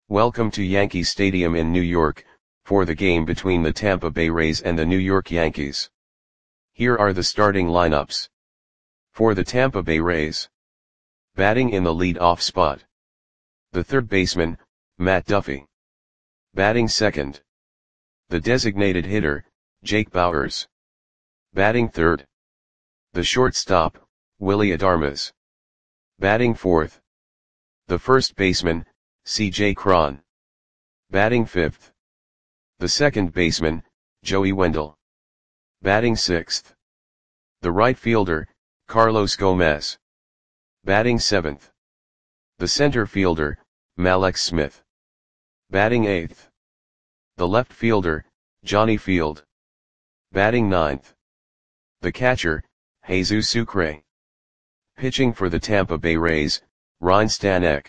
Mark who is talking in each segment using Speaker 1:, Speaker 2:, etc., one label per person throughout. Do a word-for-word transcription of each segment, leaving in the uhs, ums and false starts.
Speaker 1: Welcome to Yankee Stadium in New York, for the game between the Tampa Bay Rays and the New York Yankees. Here are the starting lineups. For the Tampa Bay Rays. Batting in the lead-off spot. The third baseman, Matt Duffy. Batting second. The designated hitter, Jake Bauers. Batting third. The shortstop, Willy Adames. Batting fourth. The first baseman, C J Cron. Batting fifth. The second baseman, Joey Wendle. Batting sixth. The right fielder, Carlos Gomez. Batting seventh. The center fielder, Mallex Smith. Batting eighth. The left fielder, Johnny Field. Batting ninth. The catcher, Jesus Sucre. Pitching for the Tampa Bay Rays, Ryne Stanek.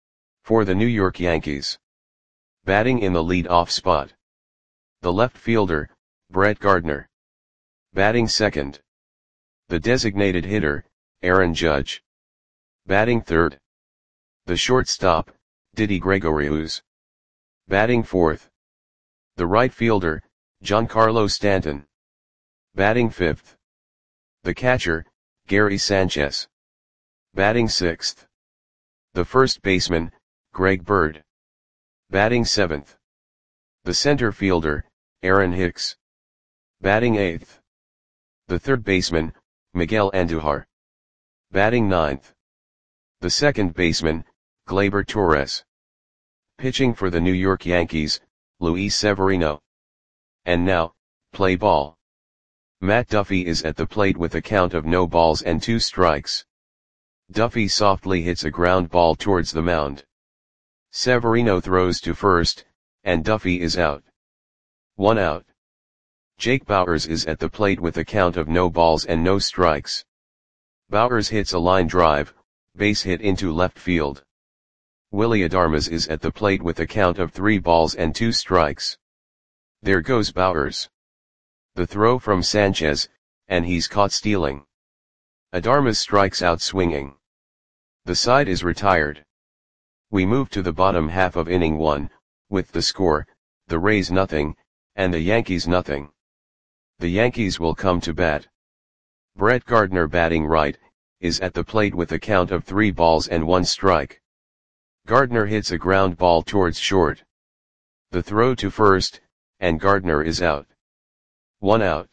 Speaker 1: For the New York Yankees. Batting in the lead-off spot. The left fielder, Brett Gardner. Batting second. The designated hitter, Aaron Judge. Batting third. The shortstop, Didi Gregorius. Batting fourth. The right fielder, Giancarlo Stanton. Batting fifth. The catcher, Gary Sanchez. Batting sixth. The first baseman, Greg Bird. Batting seventh. The center fielder, Aaron Hicks. Batting eighth. The third baseman, Miguel Andujar. Batting ninth. The second baseman, Gleyber Torres. Pitching for the New York Yankees, Luis Severino. And now, play ball. Matt Duffy is at the plate with a count of no balls and two strikes. Duffy softly hits a ground ball towards the mound. Severino throws to first, and Duffy is out. One out. Jake Bauers is at the plate with a count of no balls and no strikes. Bauers hits a line drive, base hit into left field. Willy Adames is at the plate with a count of three balls and two strikes. There goes Bauers. The throw from Sanchez, and he's caught stealing. Adames strikes out swinging. The side is retired. We move to the bottom half of inning one, with the score, the Rays nothing, and the Yankees nothing. The Yankees will come to bat. Brett Gardner batting right, is at the plate with a count of three balls and one strike. Gardner hits a ground ball towards short. The throw to first, and Gardner is out. One out.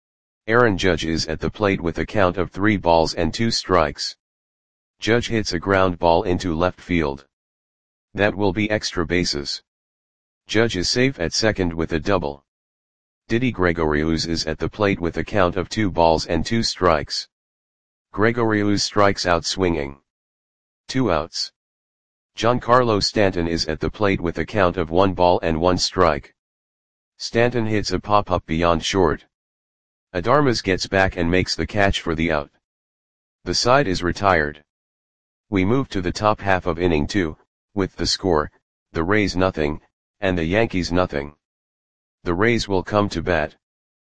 Speaker 1: Aaron Judge is at the plate with a count of three balls and two strikes. Judge hits a ground ball into left field. That will be extra bases. Judge is safe at second with a double. Didi Gregorius is at the plate with a count of two balls and two strikes. Gregorius strikes out swinging. Two outs. Giancarlo Stanton is at the plate with a count of one ball and one strike. Stanton hits a pop-up beyond short. Adames gets back and makes the catch for the out. The side is retired. We move to the top half of inning two, with the score, the Rays nothing, and the Yankees nothing. The Rays will come to bat.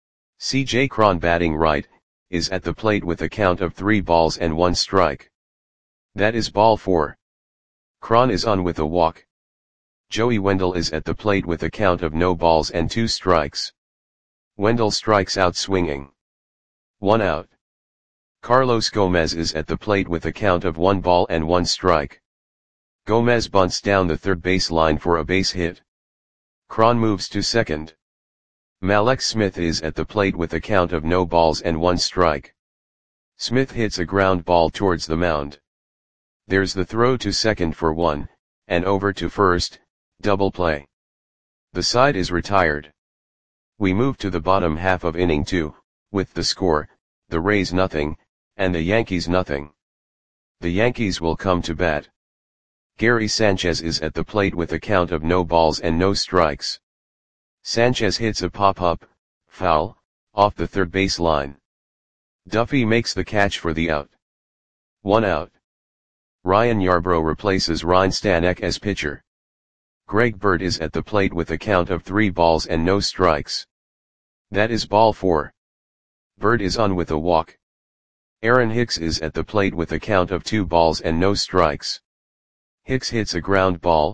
Speaker 1: C J Cron batting right, is at the plate with a count of three balls and one strike. That is ball four. Cron is on with a walk. Joey Wendle is at the plate with a count of no balls and two strikes. Wendle strikes out swinging. One out. Carlos Gomez is at the plate with a count of one ball and one strike. Gomez bunts down the third base line for a base hit. Cron moves to second. Mallex Smith is at the plate with a count of no balls and one strike. Smith hits a ground ball towards the mound. There's the throw to second for one, and over to first, double play. The side is retired. We move to the bottom half of inning two, with the score, the Rays nothing, and the Yankees nothing. The Yankees will come to bat. Gary Sanchez is at the plate with a count of no balls and no strikes. Sanchez hits a pop-up, foul, off the third base line. Duffy makes the catch for the out. One out. Ryan Yarbrough replaces Ryne Stanek as pitcher. Greg Bird is at the plate with a count of three balls and no strikes. That is ball four. Bird is on with a walk. Aaron Hicks is at the plate with a count of two balls and no strikes. Hicks hits a ground ball,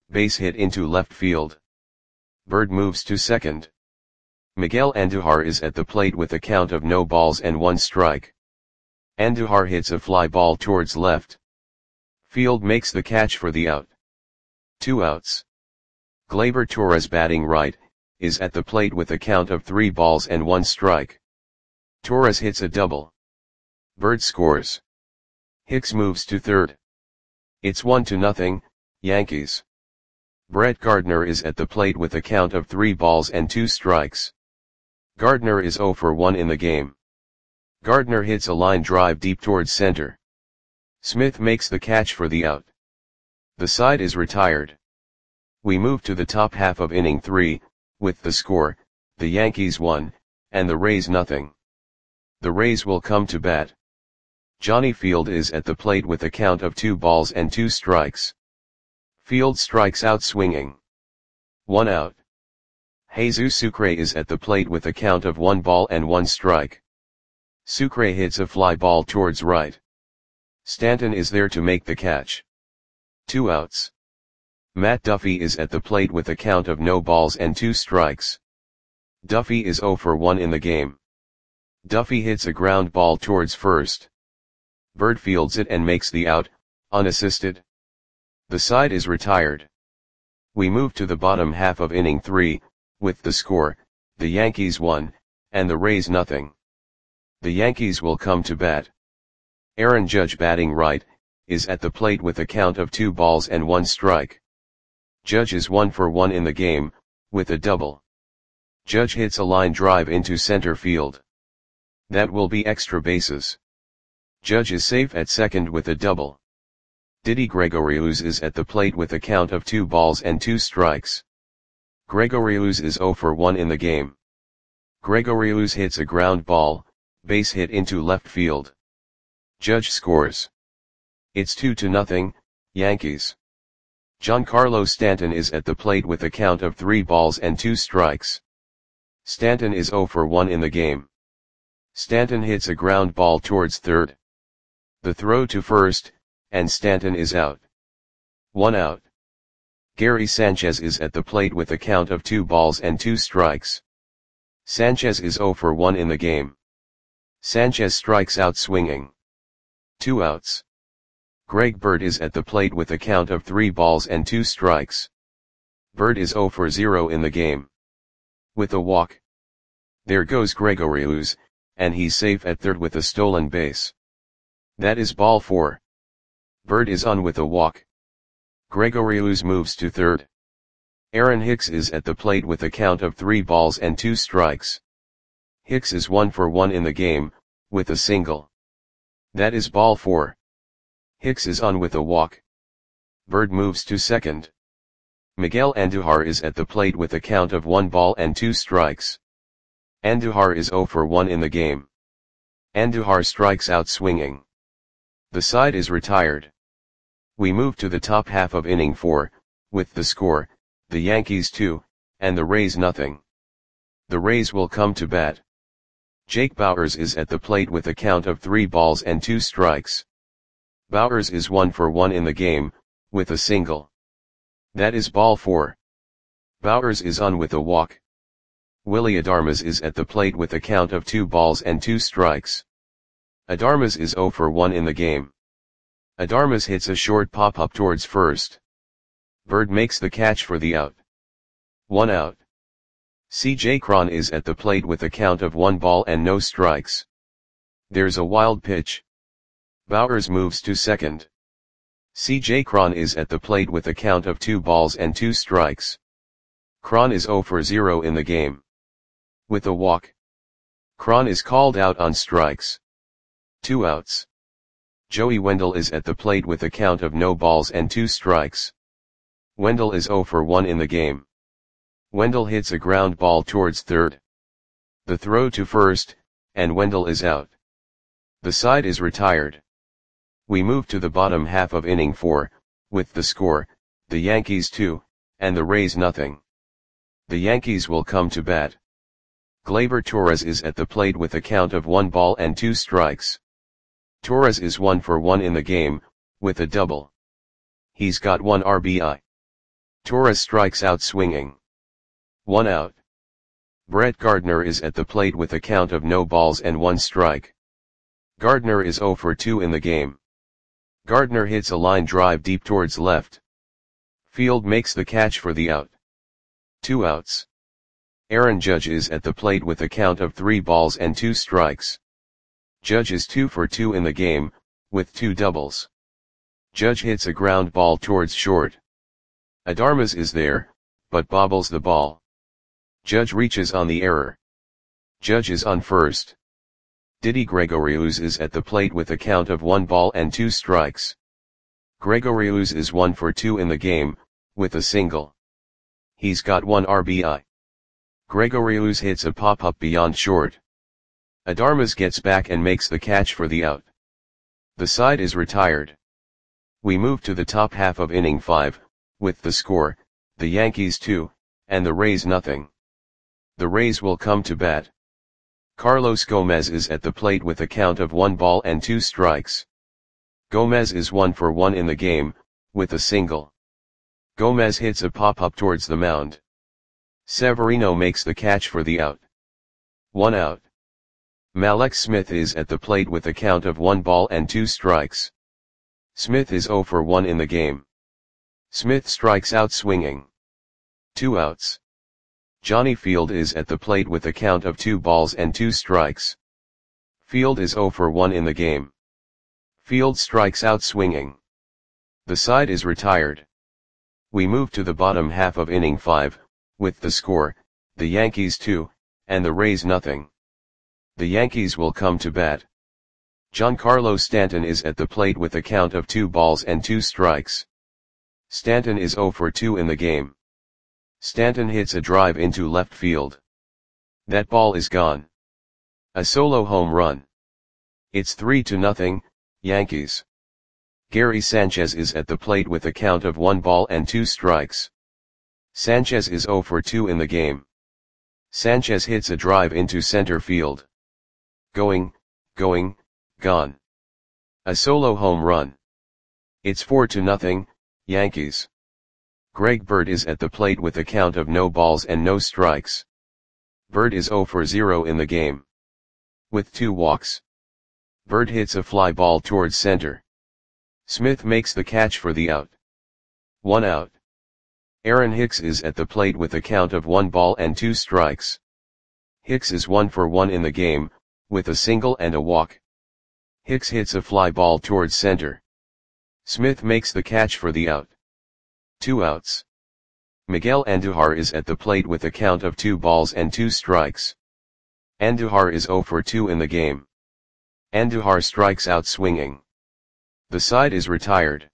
Speaker 1: Base hit into left field. Bird moves to second. Miguel Andujar is at the plate with a count of no balls and one strike. Andujar hits a fly ball towards left. Field makes the catch for the out. Two outs. Gleyber Torres, batting right, is at the plate with a count of three balls and one strike. Torres hits a double. Bird scores. Hicks moves to third. It's one to nothing, Yankees. Brett Gardner is at the plate with a count of three balls and two strikes. Gardner is oh for one in the game. Gardner hits a line drive deep towards center. Smith makes the catch for the out. The side is retired. We move to the top half of inning three, with the score, the Yankees one, and the Rays nothing. The Rays will come to bat. Johnny Field is at the plate with a count of two balls and two strikes. Field strikes out swinging. One out. Jesus Sucre is at the plate with a count of one ball and one strike. Sucre hits a fly ball towards right. Stanton is there to make the catch. Two outs. Matt Duffy is at the plate with a count of no balls and two strikes. Duffy is oh for one in the game. Duffy hits a ground ball towards first. Bird fields it and makes the out, unassisted. The side is retired. We move to the bottom half of inning three, with the score, the Yankees one, and the Rays nothing. The Yankees will come to bat. Aaron Judge, batting right, is at the plate with a count of two balls and one strike. Judge is one for one in the game, with a double. Judge hits a line drive into center field. That will be extra bases. Judge is safe at second with a double. Didi Gregorius is at the plate with a count of two balls and two strikes. Gregorius is oh for one in the game. Gregorius hits a ground ball, base hit into left field. Judge scores. It's two to nothing, Yankees. Giancarlo Stanton is at the plate with a count of three balls and two strikes. Stanton is oh for one in the game. Stanton hits a ground ball towards third. The throw to first, and Stanton is out. One out. Gary Sanchez is at the plate with a count of two balls and two strikes. Sanchez is oh for one in the game. Sanchez strikes out swinging. Two outs. Greg Bird is at the plate with a count of three balls and two strikes. Bird is oh for zero in the game. With a walk. There goes Gregorius, and he's safe at third with a stolen base. That is ball four. Bird is on with a walk. Gregorius moves to third. Aaron Hicks is at the plate with a count of three balls and two strikes. Hicks is one for one in the game, with a single. That is ball four. Hicks is on with a walk. Bird moves to second. Miguel Andujar is at the plate with a count of one ball and two strikes. Andujar is oh for one in the game. Andujar strikes out swinging. The side is retired. We move to the top half of inning four, with the score, the Yankees two, and the Rays nothing. The Rays will come to bat. Jake Bauers is at the plate with a count of three balls and two strikes. Bauers is one for one in the game, with a single. That is ball four. Bauers is on with a walk. Willy Adames is at the plate with a count of two balls and two strikes. Adames is oh for one in the game. Adames hits a short pop-up towards first. Bird makes the catch for the out. One out. C J Cron is at the plate with a count of one ball and no strikes. There's a wild pitch. Bauers moves to second. C J Cron is at the plate with a count of two balls and two strikes. Cron is oh for zero in the game. With a walk. Cron is called out on strikes. Two outs. Joey Wendell is at the plate with a count of no balls and two strikes. Wendell is oh for one in the game. Wendell hits a ground ball towards third. The throw to first, and Wendell is out. The side is retired. We move to the bottom half of inning four, with the score, the Yankees two, and the Rays nothing. The Yankees will come to bat. Gleyber Torres is at the plate with a count of one ball and two strikes. Torres is one for one in the game, with a double. He's got one R B I. Torres strikes out swinging. One out. Brett Gardner is at the plate with a count of no balls and one strike. Gardner is zero for two in the game. Gardner hits a line drive deep towards left. Field makes the catch for the out. Two outs. Aaron Judge is at the plate with a count of three balls and two strikes. Judge is two for two in the game, with two doubles. Judge hits a ground ball towards short. Adarmas is there, but bobbles the ball. Judge reaches on the error. Judge is on first. Didi Gregorius is at the plate with a count of one ball and two strikes. Gregorius is one for two in the game, with a single. He's got one R B I. Gregorius hits a pop-up beyond short. Adarmas gets back and makes the catch for the out. The side is retired. We move to the top half of inning five, with the score, the Yankees two, and the Rays nothing. The Rays will come to bat. Carlos Gomez is at the plate with a count of one ball and two strikes. Gomez is one for one in the game, with a single. Gomez hits a pop-up towards the mound. Severino makes the catch for the out. One out. Mallex Smith is at the plate with a count of one ball and two strikes. Smith is zero for one in the game. Smith strikes out swinging. Two outs. Johnny Field is at the plate with a count of two balls and two strikes. Field is zero for one in the game. Field strikes out swinging. The side is retired. We move to the bottom half of inning five, with the score, the Yankees two, and the Rays nothing. The Yankees will come to bat. Giancarlo Stanton is at the plate with a count of two balls and two strikes. Stanton is zero for two in the game. Stanton hits a drive into left field. That ball is gone. A solo home run. It's three to nothing, Yankees. Gary Sanchez is at the plate with a count of one ball and two strikes. Sanchez is zero for two in the game. Sanchez hits a drive into center field. Going, going, gone. A solo home run. It's four to nothing, Yankees. Greg Bird is at the plate with a count of no balls and no strikes. Bird is zero for zero in the game. With two walks. Bird hits a fly ball towards center. Smith makes the catch for the out. One out. Aaron Hicks is at the plate with a count of one ball and two strikes. Hicks is one for one in the game, with a single and a walk. Hicks hits a fly ball towards center. Smith makes the catch for the out. Two outs. Miguel Andujar is at the plate with a count of two balls and two strikes. Andujar is zero for two in the game. Andujar strikes out swinging. The side is retired.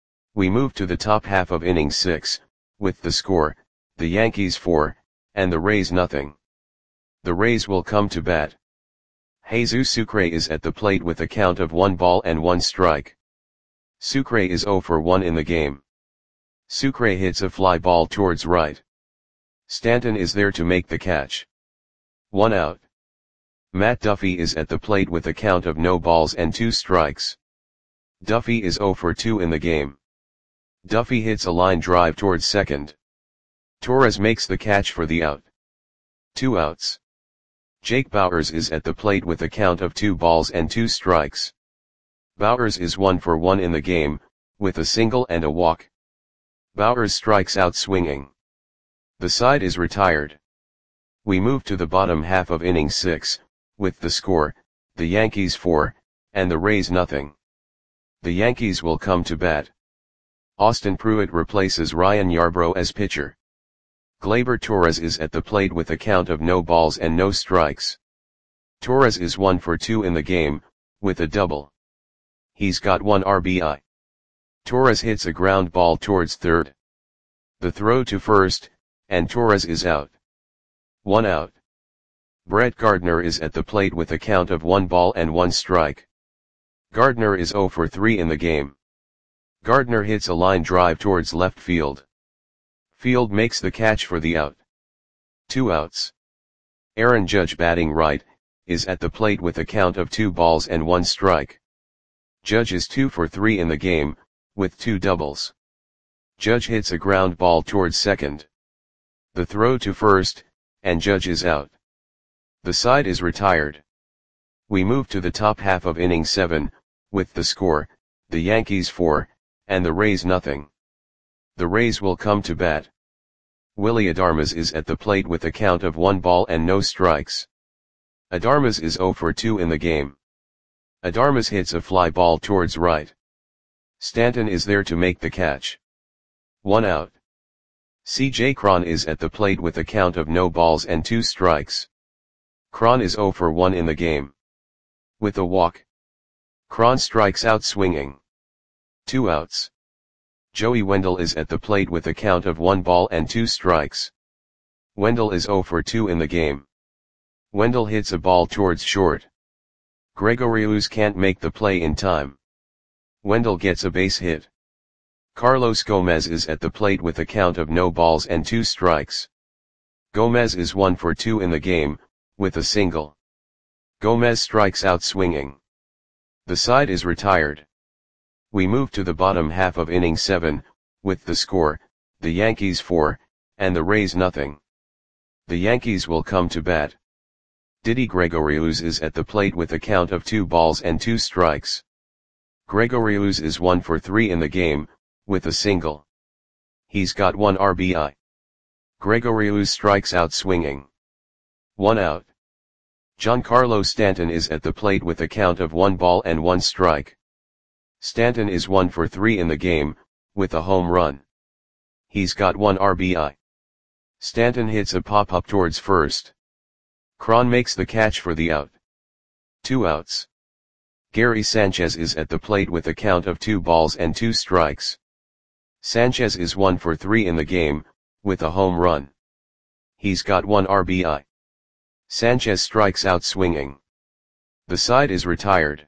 Speaker 1: We move to the top half of inning six, with the score, the Yankees four, and the Rays nothing. The Rays will come to bat. Jesus Sucre is at the plate with a count of one ball and one strike. Sucre is zero for one in the game. Sucre hits a fly ball towards right. Stanton is there to make the catch. One out. Matt Duffy is at the plate with a count of no balls and two strikes. Duffy is zero for two in the game. Duffy hits a line drive towards second. Torres makes the catch for the out. Two outs. Jake Bauers is at the plate with a count of two balls and two strikes. Bauers is one for one in the game, with a single and a walk. Bauers strikes out swinging. The side is retired. We move to the bottom half of inning six, with the score, the Yankees four, and the Rays nothing. The Yankees will come to bat. Austin Pruitt replaces Ryan Yarbrough as pitcher. Gleyber Torres is at the plate with a count of no balls and no strikes. Torres is one for two in the game, with a double. He's got one R B I. Torres hits a ground ball towards third. The throw to first, and Torres is out. One out. Brett Gardner is at the plate with a count of one ball and one strike. Gardner is zero for three in the game. Gardner hits a line drive towards left field. Field makes the catch for the out. Two outs. Aaron Judge, batting right, is at the plate with a count of two balls and one strike. Judge is two for three in the game, with two doubles. Judge hits a ground ball towards second. The throw to first, and Judge is out. The side is retired. We move to the top half of inning seven, with the score, the Yankees four, and the Rays nothing. The Rays will come to bat. Willy Adames is at the plate with a count of one ball and no strikes. Adames is zero for two in the game. Adames hits a fly ball towards right. Stanton is there to make the catch. One out. C J Cron is at the plate with a count of no balls and two strikes. Cron is zero for one in the game. With a walk. Cron strikes out swinging. Two outs. Joey Wendle is at the plate with a count of one ball and two strikes. Wendle is zero for two in the game. Wendle hits a ball towards short. Gregorius can't make the play in time. Wendle gets a base hit. Carlos Gomez is at the plate with a count of no balls and two strikes. Gomez is one for two in the game, with a single. Gomez strikes out swinging. The side is retired. We move to the bottom half of inning seven, with the score, the Yankees four, and the Rays nothing. The Yankees will come to bat. Didi Gregorius is at the plate with a count of two balls and two strikes. Gregorius is one for three in the game, with a single. He's got one R B I. Gregorius strikes out swinging. One out. Giancarlo Stanton is at the plate with a count of one ball and one strike. Stanton is one for three in the game, with a home run. He's got one R B I. Stanton hits a pop-up towards first. Cron makes the catch for the out. Two outs. Gary Sanchez is at the plate with a count of two balls and two strikes. Sanchez is one for three in the game, with a home run. He's got one R B I. Sanchez strikes out swinging. The side is retired.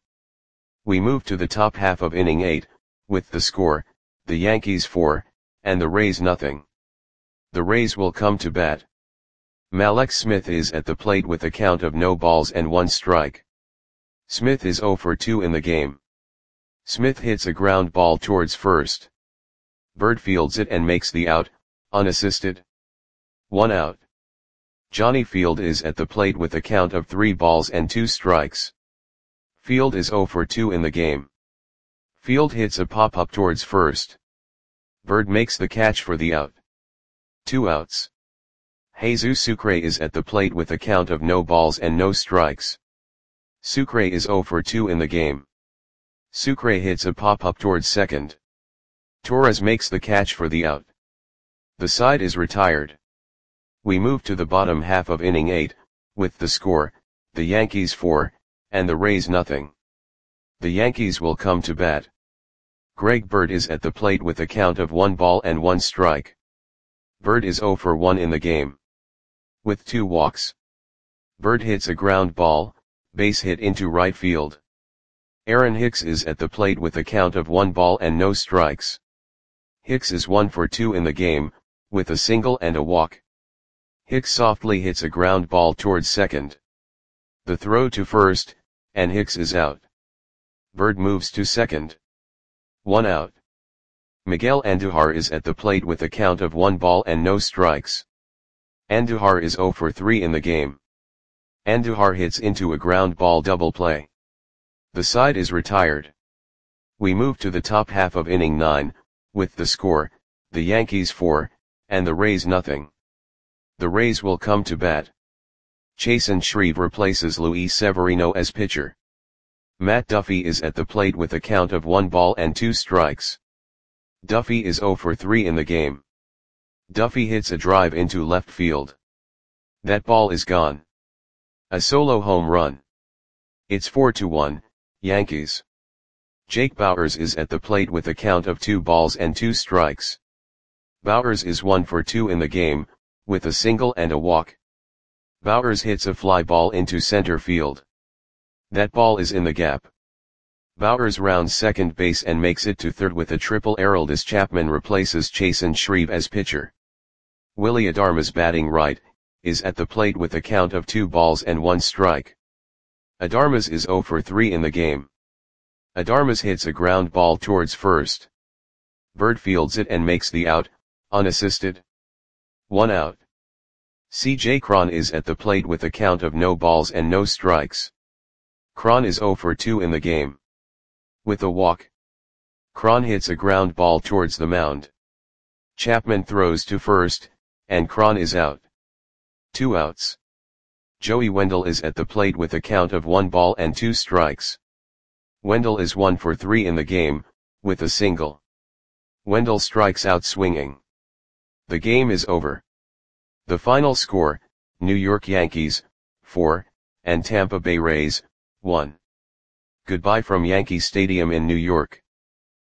Speaker 1: We move to the top half of inning eight, with the score, the Yankees four, and the Rays nothing. The Rays will come to bat. Mallex Smith is at the plate with a count of no balls and one strike. Smith is zero for two in the game. Smith hits a ground ball towards first. Bird fields it and makes the out, unassisted. One out. Johnny Field is at the plate with a count of three balls and two strikes. Field is zero for two in the game. Field hits a pop-up towards first. Bird makes the catch for the out. Two outs. Jesus Sucre is at the plate with a count of no balls and no strikes. Sucre is zero for two in the game. Sucre hits a pop-up towards second. Torres makes the catch for the out. The side is retired. We move to the bottom half of inning eight, with the score, the Yankees four, and the Rays nothing. The Yankees will come to bat. Greg Bird is at the plate with a count of one ball and one strike. Bird is zero for one in the game. With two walks. Bird hits a ground ball, base hit into right field. Aaron Hicks is at the plate with a count of one ball and no strikes. Hicks is one for two in the game, with a single and a walk. Hicks softly hits a ground ball towards second. The throw to first, and Hicks is out. Bird moves to second. One out. Miguel Andujar is at the plate with a count of one ball and no strikes. Andujar is zero for three in the game. Andujar hits into a ground ball double play. The side is retired. We move to the top half of inning nine, with the score, the Yankees four, and the Rays nothing. The Rays will come to bat. Chasen Shreve replaces Luis Severino as pitcher. Matt Duffy is at the plate with a count of one ball and two strikes. Duffy is zero for three in the game. Duffy hits a drive into left field. That ball is gone. A solo home run. It's four to one, Yankees. Jake Bauers is at the plate with a count of two balls and two strikes. Bauers is one for two in the game, with a single and a walk. Bauers hits a fly ball into center field. That ball is in the gap. Bauers rounds second base and makes it to third with a triple. Aroldis Chapman replaces Chasen Shreve as pitcher. Willy Adames, batting right, is at the plate with a count of two balls and one strike. Adames is zero for three in the game. Adames hits a ground ball towards first. Bird fields it and makes the out, unassisted. One out. C J Cron is at the plate with a count of no balls and no strikes. Cron is zero for two in the game. With a walk, Cron hits a ground ball towards the mound. Chapman throws to first, and Cron is out. Two outs. Joey Wendle is at the plate with a count of one ball and two strikes. Wendle is one for three in the game, with a single. Wendle strikes out swinging. The game is over. The final score, New York Yankees, four, and Tampa Bay Rays, one. Goodbye from Yankee Stadium in New York.